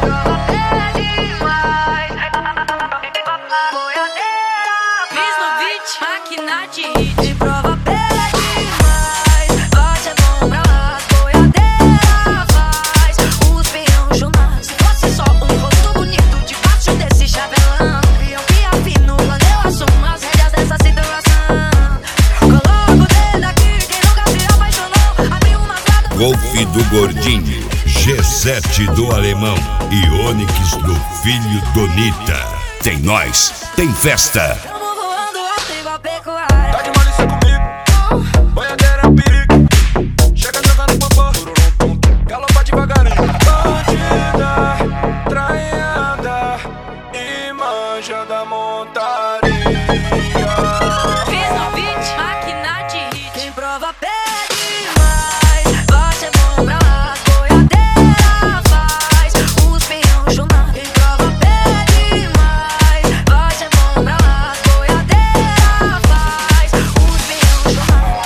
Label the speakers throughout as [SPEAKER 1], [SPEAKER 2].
[SPEAKER 1] Máquina de hit, prova pega demais. Bate a mão pra lá, boiadeira faz. Os peão chumar. Se fosse só um rosto bonito debaixo desse chapelão, criam que afino quando eu assumo as rédeas dessa situação. Coloco o dedo aqui, quem nunca se apaixonou. Abri uma estrada.
[SPEAKER 2] Golfe do Gordinho, G7 do Alemão e Onix do Filho Donita. Tem nós, tem festa.
[SPEAKER 3] Tá de malícia comigo, boiadeira é um perigo. Chega jogando popô, galopa devagarinho. Bandida, traiada e manja da montaria.
[SPEAKER 1] Fiz no beat, máquina de hit. Quem prova pede mais. Bate a mão pra lá, boiadeira faz. Os peão chumar. Quem prova pede mais. Bate a mão pra lá, boiadeira faz. Os peão chumar.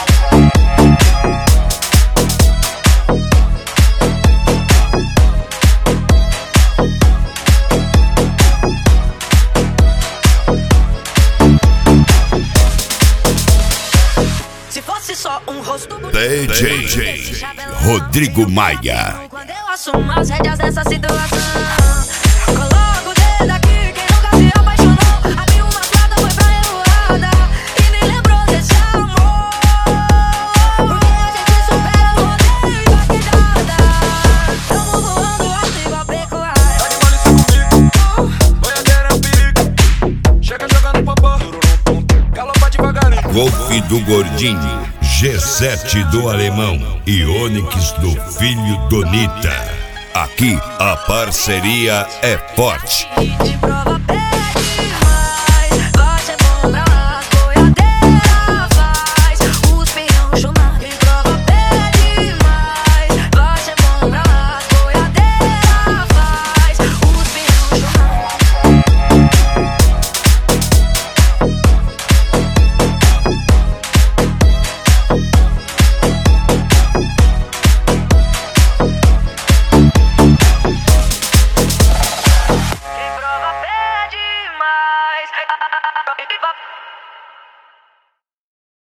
[SPEAKER 1] Se fosse só um rosto bonito,
[SPEAKER 2] DJ Rodrigo Maia.
[SPEAKER 1] quando eu assumo as rédeas dessa situação, coloco o dedo aqui, quem nunca se apaixonou. Abriu uma estrada, foi pra revoada e nem lembrou desse amor. Porque a gente supera o rodeio e vaquejada. Tamo voando alto igual pecuária.
[SPEAKER 3] Tá de malícia comigo, boiadeira é um perigo. Chega jogando popô, galopa devagarinho.
[SPEAKER 2] Golfe do Gordinho, G7 do Alemão e Onix do Filho Donita. Aqui a parceria é forte.
[SPEAKER 1] De prova pega.